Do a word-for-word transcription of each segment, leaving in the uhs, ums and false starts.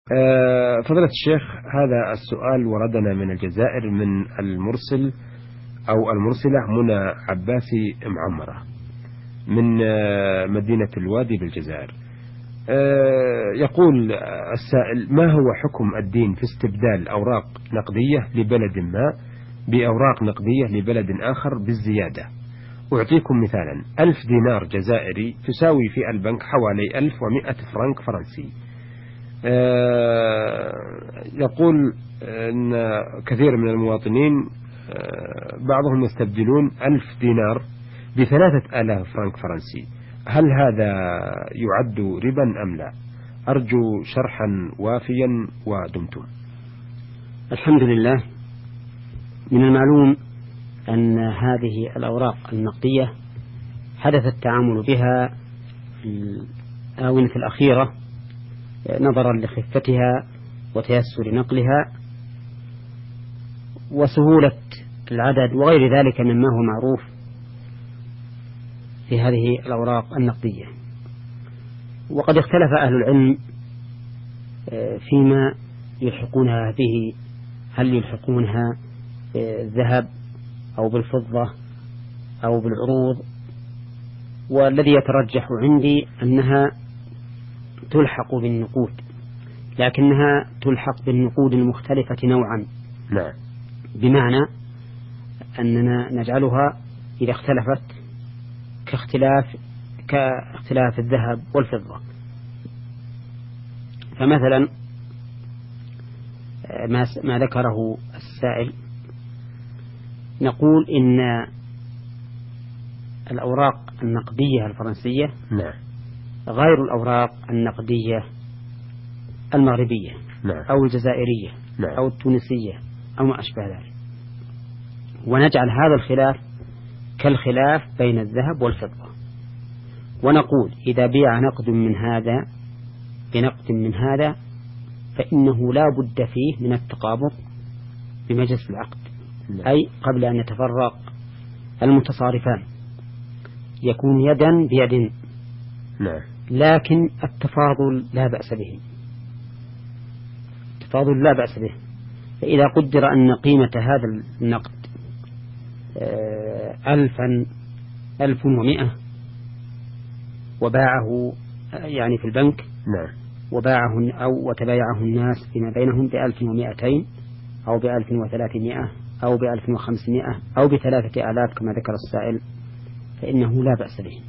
آه فضيلة الشيخ، هذا السؤال وردنا من الجزائر من المرسل أو المرسلة منى عباسي معمرة من آه مدينة الوادي بالجزائر. آه يقول السائل: ما هو حكم الدين في استبدال أوراق نقدية لبلد ما بأوراق نقدية لبلد آخر بالزيادة؟ أعطيكم مثالا: ألف دينار جزائري تساوي في البنك حوالي ألف ومئة فرنك فرنسي. آه يقول أن كثير من المواطنين آه بعضهم يستبدلون ألف دينار بثلاثة آلاف فرنك فرنسي. هل هذا يعد ربا أم لا؟ أرجو شرحا وافيا ودمتم. الحمد لله. من المعلوم أن هذه الأوراق النقدية حدث التعامل بها في الآونة الأخيرة نظرا لخفتها وتيسر نقلها وسهولة العدد وغير ذلك مما هو معروف في هذه الأوراق النقدية. وقد اختلف أهل العلم فيما يلحقونها به، هل يلحقونها بالذهب أو بالفضة أو بالعروض، والذي يترجح عندي أنها تلحق بالنقود، لكنها تلحق بالنقود المختلفة نوعا. نعم. بمعنى أننا نجعلها إذا اختلفت كاختلاف كاختلاف الذهب والفضة. فمثلا ما ما ذكره السائل نقول إن الأوراق النقدية الفرنسية نعم. غير الأوراق النقدية المغربية نعم. أو الجزائرية نعم. أو التونسية أو ما أشبه ذلك، ونجعل هذا الخلاف كالخلاف بين الذهب والفضة، ونقول إذا بيع نقد من هذا بنقد من هذا فإنه لا بد فيه من التقابض بمجلس العقد. نعم. أي قبل أن يتفرق المتصارفان يكون يدا بيد. نعم. لكن التفاضل لا بأس به، التفاضل لا بأس به. فإذا قدر أن قيمة هذا النقد ألفا ألف ومئة وباعه يعني في البنك، نعم. وباعه أو وتبايعه الناس فيما بينهم بألف ومئتين أو بألف وثلاثمائة أو بألف وخمسمائة أو بثلاثة آلاف كما ذكر السائل، فإنه لا بأس به،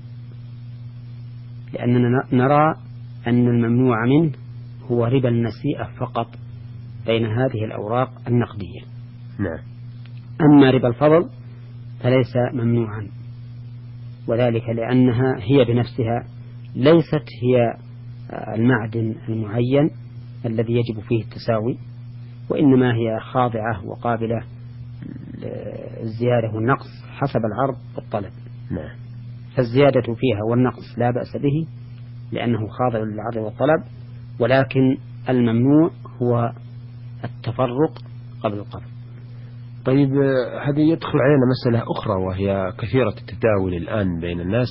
لأننا نرى أن الممنوع منه هو ربا النسيئة فقط بين هذه الأوراق النقدية. نعم. أما ربا الفضل فليس ممنوعا، وذلك لأنها هي بنفسها ليست هي المعدن المعين الذي يجب فيه التساوي، وإنما هي خاضعة وقابلة للزيادة والنقص حسب العرض والطلب. نعم. فالزيادة فيها والنقص لا بأس به لأنه خاضع للعرض والطلب، ولكن الممنوع هو التفرق قبل القبض. طيب، هذه يدخل علينا مسألة أخرى وهي كثيرة التداول الآن بين الناس.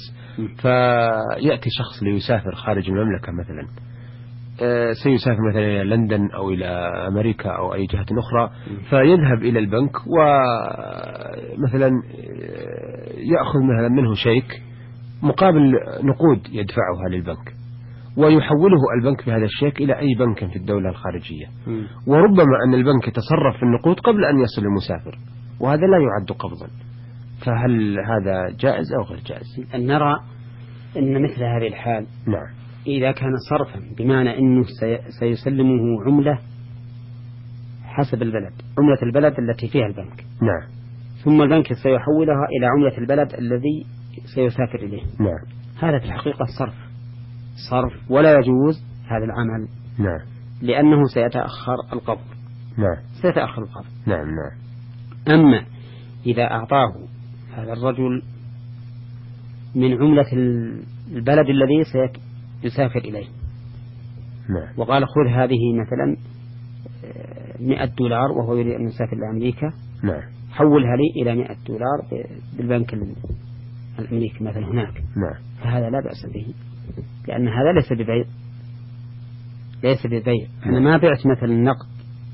فيأتي شخص ليسافر خارج المملكة مثلا، سيسافر مثلا إلى لندن أو إلى أمريكا أو أي جهة أخرى، فيذهب إلى البنك ومثلا يأخذ مثلا منه شيك مقابل نقود يدفعها للبنك، ويحوله البنك بهذا الشيك إلى أي بنك في الدولة الخارجية، وربما أن البنك يتصرف في النقود قبل أن يصل المسافر، وهذا لا يعد قبضا. فهل هذا جائز أو غير جائز؟ نرى أن مثل هذه الحال نعم. إذا كان صرفا بمعنى أنه سيسلمه عملة حسب البلد، عملة البلد التي فيها البنك، نعم، ثم البنك سيحولها إلى عملة البلد الذي سيسافر إليه، نعم، هذا في الحقيقة صرف صرف ولا يجوز هذا العمل. نعم. لأنه سيتأخر القبض. نعم. سيتأخر القبض. نعم. نعم. أما إذا أعطاه هذا الرجل من عملة البلد الذي سيسافر إليه، نعم، وقال خذ هذه مثلا مئة دولار وهو يريد أن يسافر لأمريكا، نعم، حولها لي إلى مئة دولار بالبنك الأمريكي مثلا هناك، نعم، فهذا لا بأس به، لأن هذا ليس ببيع، ليس ببيع. أنا ما بعت مثلا نقد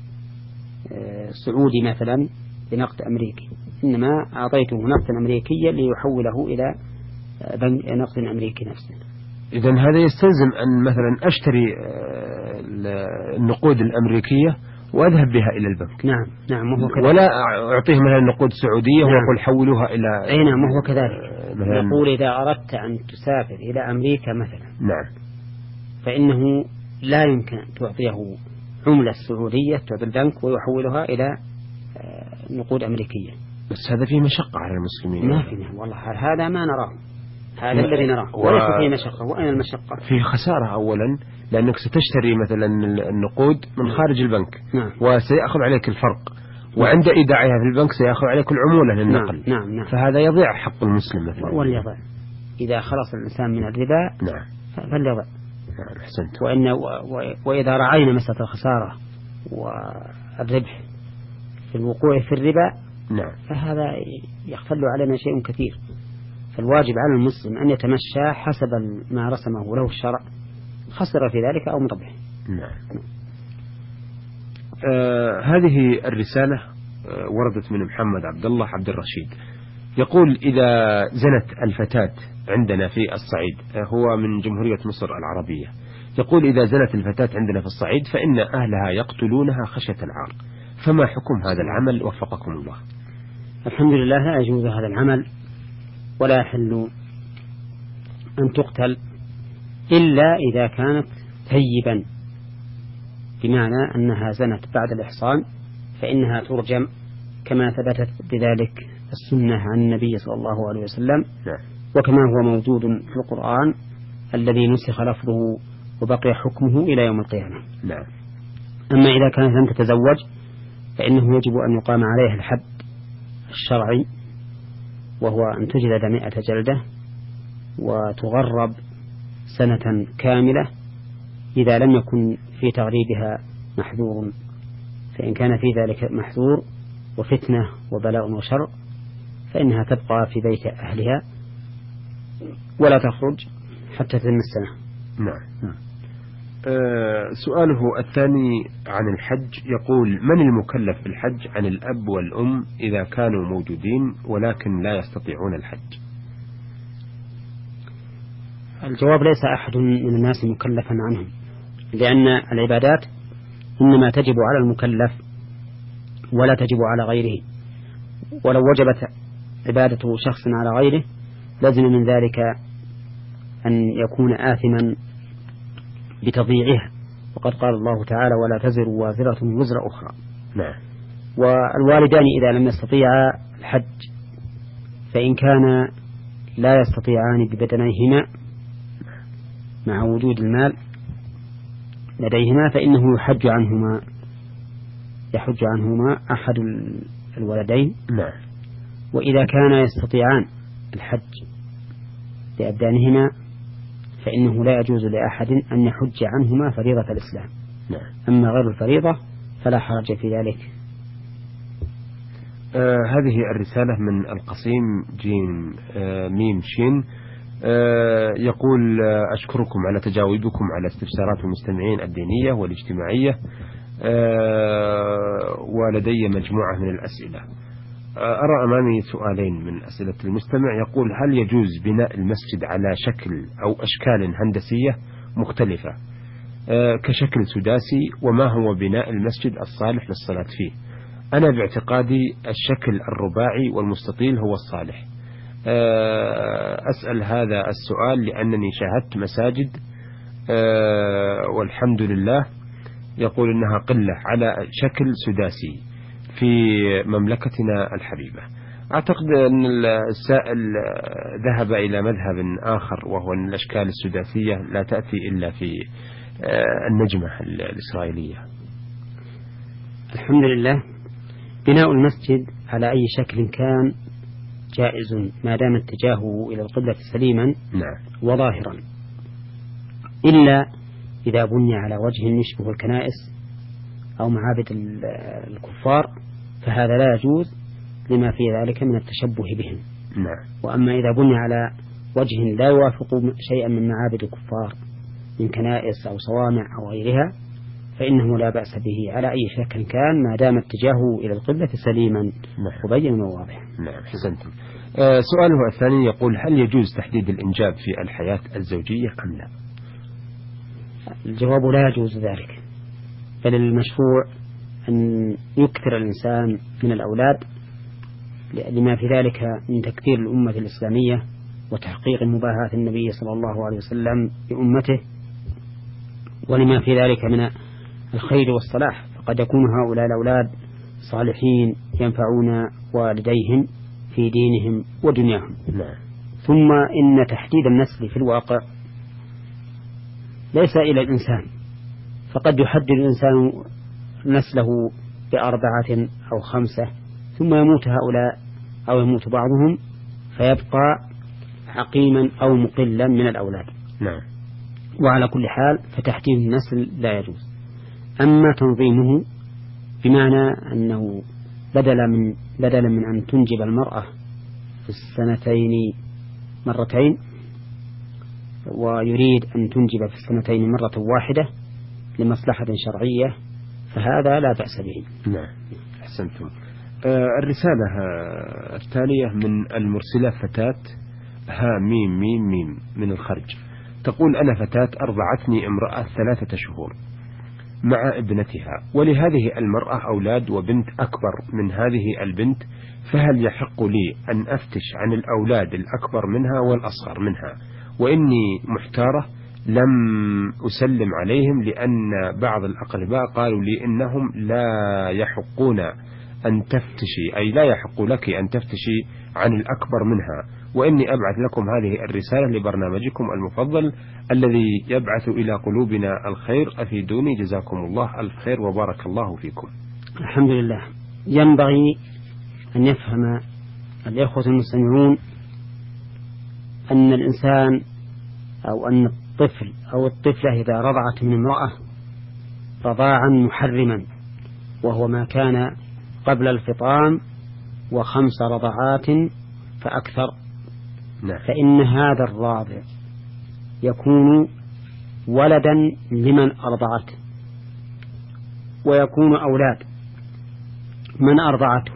سعودي مثلا بنقد أمريكي، إنما أعطيته نقدا أمريكيا ليحوله إلى نقد أمريكي نفسه. إذن هذا يستلزم أن مثلا أشتري النقود الأمريكية وأذهب بها إلى البنك. نعم نعم وهو كذلك. ولا أعطيه مثلا نقود سعودية نعم. ويقول حولوها إلى. أي نعم وهو كذلك. نقول إذا أردت أن تسافر إلى أمريكا مثلا، نعم، فإنه لا يمكن أن تعطيه عملة سعودية تعطي البنك ويحولها إلى نقود أمريكية. بس هذا فيه مشقة على المسلمين. ما فيه والله، هذا ما نراه، هذا الذي نراه و... وليس فيه مشقة. وأين المشقة؟ فيه خسارة أولا، لأنك ستشتري مثلا النقود من خارج البنك. نعم. وسيأخذ عليك الفرق، وعند إيداعها في البنك سيأخذ عليك العمولة للنقل. نعم. نعم. نعم. فهذا يضيع حق المسلم مثلا. واليضع إذا خلص الإنسان من الربا. نعم. فاليضع. نعم أحسنت. وإن و... و... وإذا رعينا مسألة الخسارة والربح في الوقوع في الربا، نعم، فهذا يختل علينا شيء كثير. فالواجب على المسلم أن يتمشى حسب ما رسمه له الشرع، خسر في ذلك أو مربح. نعم. آه هذه الرسالة آه وردت من محمد عبد الله عبد الرشيد، يقول: إذا زنت الفتاة عندنا في الصعيد، آه هو من جمهورية مصر العربية، يقول: إذا زنت الفتاة عندنا في الصعيد فإن أهلها يقتلونها خشية العار، فما حكم هذا العمل وفقكم الله؟ الحمد لله، لا يجوز هذا العمل ولا يحل أن تقتل إلا إذا كانت ثيبا، بمعنى أنها زنت بعد الإحصان فإنها ترجم كما ثبتت بذلك السنة عن النبي صلى الله عليه وسلم، وكما هو موجود في القرآن الذي نسخ لفظه وبقي حكمه إلى يوم القيامة. نعم. أما إذا كانت لم تتزوج فإنه يجب أن يقام عليها الحد الشرعي، وهو أن تجلد مئة جلدة وتغرب سنة كاملة إذا لم يكن في تغريبها محذور، فإن كان في ذلك محذور وفتنة وبلاء وشر فإنها تبقى في بيت أهلها ولا تخرج حتى تتم السنة. نعم. أه سؤاله الثاني عن الحج، يقول: من المكلف بالحج عن الأب والأم إذا كانوا موجودين ولكن لا يستطيعون الحج؟ الجواب: ليس أحد من الناس مكلفا عنهم، لأن العبادات إنما تجب على المكلف ولا تجب على غيره، ولو وجبت عبادة شخص على غيره لازم من ذلك أن يكون آثما بتضييعها، وقد قال الله تعالى: ولا تزر وازرة وزر أخرى. نعم. والوالدان إذا لم يستطيعا الحج فإن كان لا يستطيعان ببدنيهما مع وجود المال لديهما فإنه يحج عنهما يحج عنهما أحد الولدين. نعم. وإذا كان يستطيعان الحج بأبدانهما فإنه لا يجوز لأحد أن يحج عنهما فريضة الإسلام. نعم. أما غير الفريضة فلا حرج في ذلك. آه هذه الرسالة من القصيم جيم آه ميم شين، آه يقول: آه أشكركم على تجاوبكم على استفسارات المستمعين الدينية والاجتماعية، آه ولدي مجموعة من الأسئلة. آه أرى أمامي سؤالين من أسئلة المستمع، يقول: هل يجوز بناء المسجد على شكل أو أشكال هندسية مختلفة آه كشكل سداسي؟ وما هو بناء المسجد الصالح للصلاة فيه؟ أنا باعتقادي الشكل الرباعي والمستطيل هو الصالح. أسأل هذا السؤال لأنني شاهدت مساجد والحمد لله يقول إنها قلة على شكل سداسي في مملكتنا الحبيبة. أعتقد أن السائل ذهب إلى مذهب آخر، وهو أن الأشكال السداسية لا تأتي إلا في النجمة الإسرائيلية. الحمد لله، بناء المسجد على أي شكل كان جائز ما دام اتجاهه إلى القبلة سليما. نعم. وظاهرا، إلا إذا بني على وجه يشبه الكنائس أو معابد الكفار فهذا لا يجوز لما في ذلك من التشبه بهم. نعم. وأما إذا بني على وجه لا يوافق شيئا من معابد الكفار من كنائس أو صوامع أو غيرها فإنه لا بأس به على أي شكل كان ما دام اتجاهه إلى القبلة سليما مبينا وواضحا. نعم حسنتم. آه سؤاله الثاني يقول: هل يجوز تحديد الإنجاب في الحياة الزوجية أم لا؟ الجواب: لا يجوز ذلك، بل المشروع أن يكثر الإنسان من الأولاد لما في ذلك من تكثير الأمة الإسلامية وتحقيق مباهاة النبي صلى الله عليه وسلم بأمته، ولما في ذلك من الخير والصلاح، فقد يكون هؤلاء الأولاد صالحين ينفعون والديهم في دينهم ودنياهم. نعم. ثم إن تحديد النسل في الواقع ليس إلى الإنسان، فقد يحدد الإنسان نسله بأربعة أو خمسة ثم يموت هؤلاء أو يموت بعضهم فيبقى عقيما أو مقلا من الأولاد. نعم. وعلى كل حال فتحديد النسل لا يجوز. أما تنظيمه بمعنى أنه بدل من بدلا من أن تنجب المرأة في السنتين مرتين ويريد أن تنجب في السنتين مرة واحدة لمصلحة شرعية فهذا لا بأس به. نعم أحسنتم. آه الرسالة التالية من المرسلة فتاة ها ميم ميم ميم من الخرج، تقول: أنا فتاة أرضعتني امرأة ثلاثة شهور مع ابنتها، ولهذه المرأة أولاد وبنت أكبر من هذه البنت، فهل يحق لي أن أفتش عن الأولاد الأكبر منها والأصغر منها؟ وإني محتارة لم أسلم عليهم لأن بعض الأقرباء قالوا لي إنهم لا يحقون أن تفتشي، أي لا يحق لك أن تفتشي عن الأكبر منها، وإني أبعث لكم هذه الرسالة لبرنامجكم المفضل الذي يبعث إلى قلوبنا الخير، أفيدوني جزاكم الله ألف خير وبارك الله فيكم. الحمد لله. ينبغي أن يفهم الإخوة المستمعون أن الإنسان أو أن الطفل أو الطفلة إذا رضعت من امرأة رضاعا محرما وهو ما كان قبل الفطام وخمس رضعات فأكثر، نعم. فإن هذا الراضع يكون ولدا لمن أرضعته، ويكون أولاد من أرضعته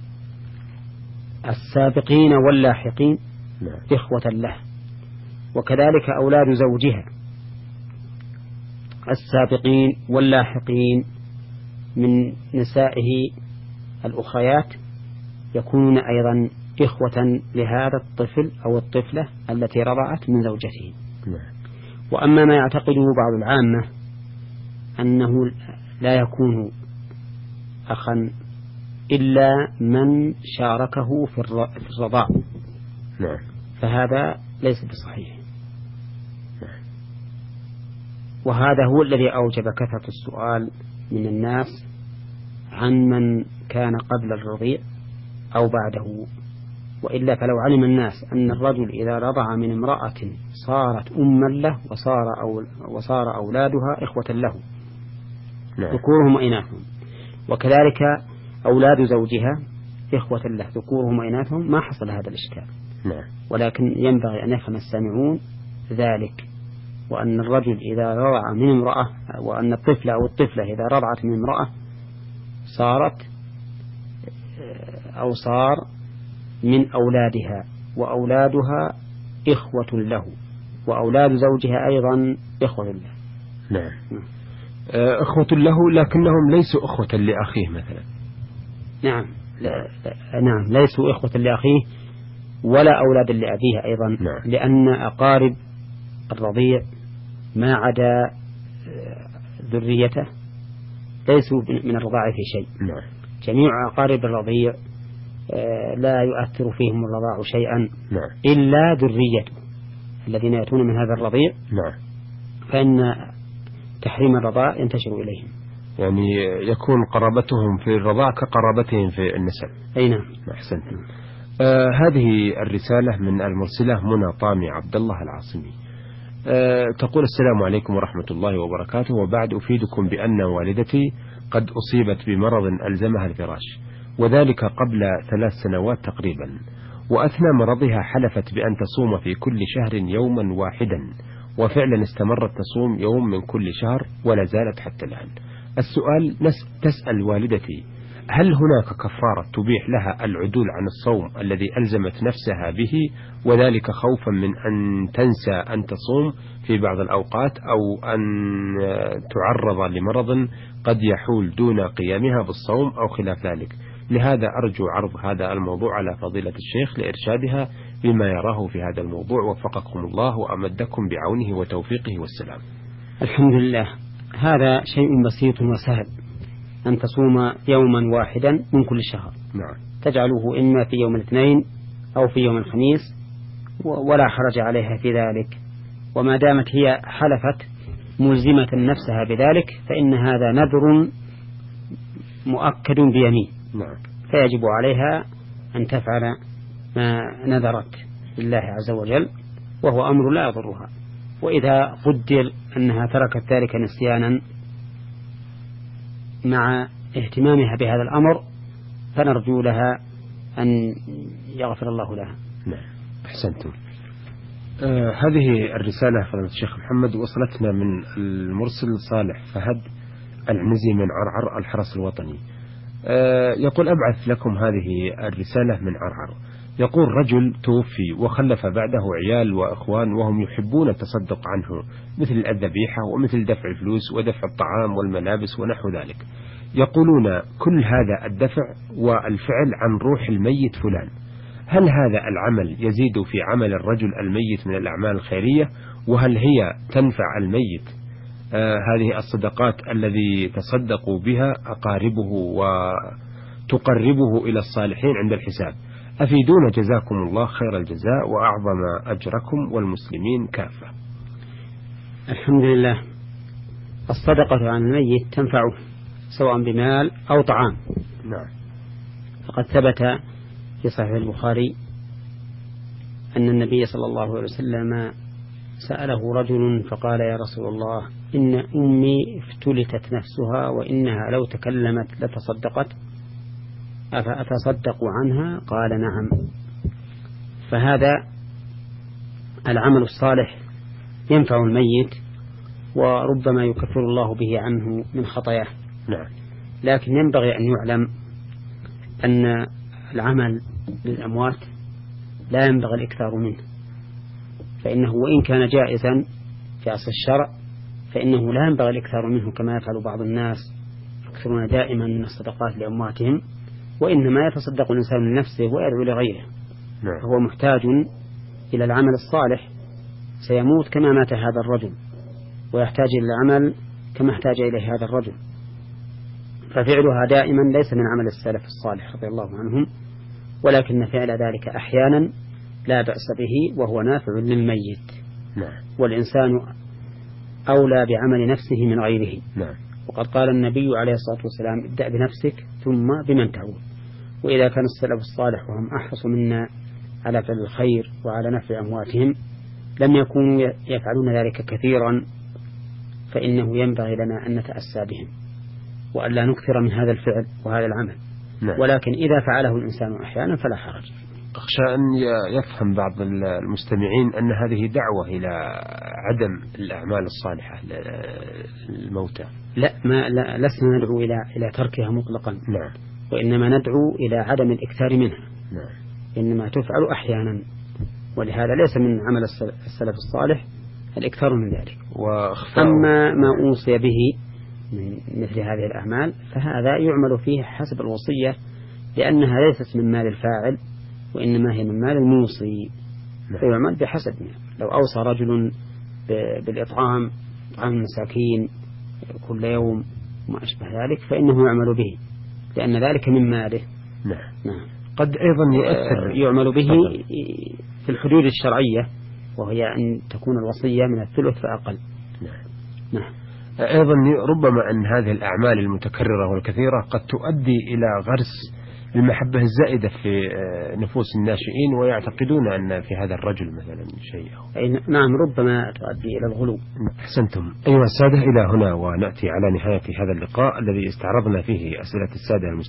السابقين واللاحقين نعم. إخوة له، وكذلك أولاد زوجها السابقين واللاحقين من نسائه الأخريات يكونون أيضا إخوة لهذا الطفل أو الطفلة التي رضعت من زوجته. نعم. وأما ما يعتقده بعض العامة أنه لا يكون أخا إلا من شاركه في الرضاع، نعم. فهذا ليس بصحيح. نعم. وهذا هو الذي أوجب كثرة السؤال من الناس عن من كان قبل الرضيع أو بعده، وإلا فلو علم الناس أن الرجل إذا رضع من امرأة صارت أما له وصار, أو وصار أولادها إخوة له ذكورهم وإناثهم، وكذلك أولاد زوجها إخوة له ذكورهم وإناثهم، ما حصل هذا الإشكال. نعم. ولكن ينبغي أن يفهم السامعون ذلك، وأن الرجل إذا رضع من امرأة وأن الطفل أو الطفلة إذا رضعت من امرأة صارت أو صار من أولادها، وأولادها إخوة له، وأولاد زوجها أيضا إخوة له. نعم. إخوة له لكنهم ليسوا إخوة لأخيه مثلا. نعم. لا لا نعم ليسوا إخوة لأخيه ولا أولاد لأبيه أيضا. نعم. لأن أقارب الرضيع ما عدا ذريته ليسوا من الرضاعة في شيء. نعم. جميع أقارب الرضيع لا يؤثر فيهم الرضاع شيئا. نعم. إلا ذريته الذين يأتون من هذا الرضيع. نعم. فإن تحريم الرضاع ينتشر إليهم، يعني يكون قرابتهم في الرضاع كقرابتهم في النسب. أي نعم. أحسنت. آه هذه الرسالة من المرسلة منى طامي عبد الله العاصمي، آه تقول: السلام عليكم ورحمة الله وبركاته، وبعد أفيدكم بأن والدتي قد أصيبت بمرض ألزمها الفراش، وذلك قبل ثلاث سنوات تقريبا، وأثناء مرضها حلفت بأن تصوم في كل شهر يوما واحدا، وفعلا استمرت تصوم يوم من كل شهر ولا زالت حتى الآن. السؤال: تسأل والدتي هل هناك كفارة تبيح لها العدول عن الصوم الذي ألزمت نفسها به، وذلك خوفا من أن تنسى أن تصوم في بعض الأوقات أو أن تعرض لمرض قد يحول دون قيامها بالصوم أو خلاف ذلك. لهذا أرجو عرض هذا الموضوع على فضيلة الشيخ لإرشادها بما يراه في هذا الموضوع، وفقكم الله وأمدكم بعونه وتوفيقه والسلام. الحمد لله. هذا شيء بسيط وسهل، أن تصوم يوما واحدا من كل شهر. نعم. تجعله إما في يوم الاثنين أو في يوم الخميس، ولا حرج عليها في ذلك، وما دامت هي حلفت ملزمة نفسها بذلك فإن هذا نذر مؤكد بيمين. نعم. فيجب عليها أن تفعل ما نذرت لله عز وجل، وهو أمر لا يضرها. وإذا قدر أنها تركت ذلك نسيانا مع اهتمامها بهذا الأمر فنرجو لها أن يغفر الله لها. نعم. أحسنتم. آه هذه الرسالة فضيلة الشيخ محمد وصلتنا من المرسل صالح فهد العنزي من عرعر الحرس الوطني. آه يقول: أبعث لكم هذه الرسالة من عرعر. يقول: رجل توفي وخلف بعده عيال وأخوان وهم يحبون التصدق عنه، مثل الذبيحة ومثل دفع الفلوس ودفع الطعام والملابس ونحو ذلك. يقولون كل هذا الدفع والفعل عن روح الميت فلان. هل هذا العمل يزيد في عمل الرجل الميت من الأعمال الخيرية؟ وهل هي تنفع الميت آه هذه الصدقات الذي تصدقوا بها أقاربه وتقربه إلى الصالحين عند الحساب؟ أفيدونا جزاكم الله خير الجزاء وأعظم أجركم والمسلمين كافة. الحمد لله. الصدقة عن الميت تنفعه سواء بمال أو طعام. نعم. فقد ثبت في صحيح البخاري أن النبي صلى الله عليه وسلم سأله رجل فقال: يا رسول الله، إن أمي افتلتت نفسها وإنها لو تكلمت لتصدقت، أفأتصدق عنها؟ قال: نعم. فهذا العمل الصالح ينفع الميت وربما يكفر الله به عنه من خطاياه. نعم. لكن ينبغي أن يعلم أن العمل للأموات لا ينبغي الإكثار منه، فإنه وإن كان جائزا في أصل الشرع فإنه لا ينبغي الإكثار منه كما يفعل بعض الناس يكثرون دائما من الصدقات لأمواتهم، وإنما يتصدق الإنسان من نفسه ويدعو لغيره. نعم. فهو محتاج إلى العمل الصالح، سيموت كما مات هذا الرجل ويحتاج إلى العمل كما احتاج إليه هذا الرجل، ففعلها دائما ليس من عمل السلف الصالح رضي الله عنهم، ولكن فعل ذلك أحيانا لا بأس به وهو نافع للميت. نعم. والإنسان أولى بعمل نفسه من غيره. نعم. وقد قال النبي عليه الصلاة والسلام: ابدأ بنفسك ثم بمن تعود. وإذا كان السلف الصالح وهم أحرص منا على فعل الخير وعلى نفع أمواتهم لم يكونوا يفعلون ذلك كثيرا، فإنه ينبغي لنا أن نتأسى بهم وأن لا نكثر من هذا الفعل وهذا العمل. نعم. ولكن إذا فعله الإنسان أحيانا فلا حرج. أخشى أن يفهم بعض المستمعين أن هذه دعوة إلى عدم الأعمال الصالحة للموتى. لا, ما لا لسنا ندعو إلى إلى تركها مطلقا. نعم. وإنما ندعو إلى عدم الإكثار منها. نعم. إنما تفعل أحيانا، ولهذا ليس من عمل السلف الصالح الإكثار من ذلك. أما ما أوصي به من مثل هذه الأعمال فهذا يعمل فيه حسب الوصية، لأنها ليست من مال الفاعل وإنما هي من مال الموصي، فيعمل بحسب. لو أوصى رجل بالإطعام طعام المساكين كل يوم وما أشبه ذلك فإنه يعمل به، لأن ذلك من ماله. نعم. نعم. قد أيضا يؤثر يعمل به في الحدود الشرعية، وهي أن تكون الوصية من الثلث فأقل. نعم. نعم. أيضا ربما أن هذه الأعمال المتكررة والكثيرة قد تؤدي إلى غرس المحبة الزائدة في نفوس الناشئين، ويعتقدون أن في هذا الرجل مثلا شيء. نعم، ربما تؤدي إلى الغلو. أحسنتم. أيها السادة، إلى هنا ونأتي على نهاية هذا اللقاء الذي استعرضنا فيه أسئلة السادة المستمعين.